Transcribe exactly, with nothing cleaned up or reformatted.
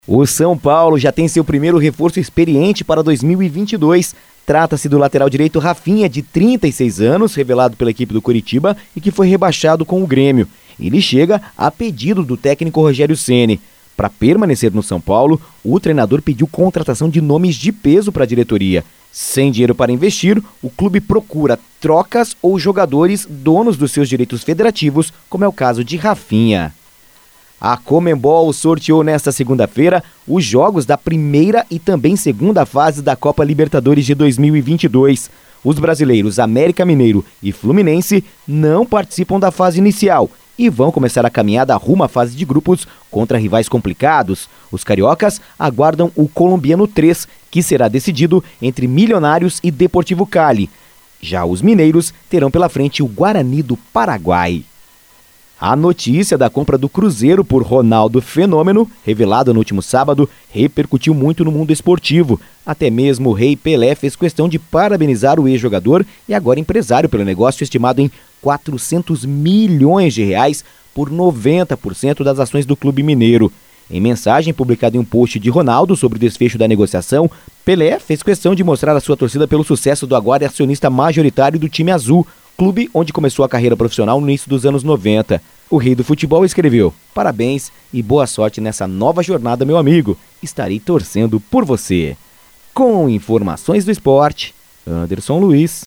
O São Paulo já tem seu primeiro reforço experiente para dois mil e vinte e dois. Trata-se do lateral direito Rafinha, de trinta e seis anos, revelado pela equipe do Coritiba e que foi rebaixado com o Grêmio. Ele chega a pedido do técnico Rogério Ceni. Para permanecer no São Paulo, o treinador pediu contratação de nomes de peso para a diretoria. Sem dinheiro para investir, o clube procura trocas ou jogadores donos dos seus direitos federativos, como é o caso de Rafinha. A Conmebol sorteou nesta segunda-feira os jogos da primeira e também segunda fase da Copa Libertadores de dois mil e vinte e dois. Os brasileiros América Mineiro e Fluminense não participam da fase inicial e vão começar a caminhada rumo à fase de grupos contra rivais complicados. Os cariocas aguardam o Colombiano três, que será decidido entre Milionários e Deportivo Cali. Já os mineiros terão pela frente o Guarani do Paraguai. A notícia da compra do Cruzeiro por Ronaldo Fenômeno, revelada no último sábado, repercutiu muito no mundo esportivo. Até mesmo o Rei Pelé fez questão de parabenizar o ex-jogador e agora empresário pelo negócio estimado em quatrocentos milhões de reais por noventa por cento das ações do clube mineiro. Em mensagem publicada em um post de Ronaldo sobre o desfecho da negociação, Pelé fez questão de mostrar a sua torcida pelo sucesso do agora acionista majoritário do time azul, clube onde começou a carreira profissional no início dos anos noventa. O rei do futebol escreveu: "Parabéns e boa sorte nessa nova jornada, meu amigo. Estarei torcendo por você." Com informações do esporte, Anderson Luiz.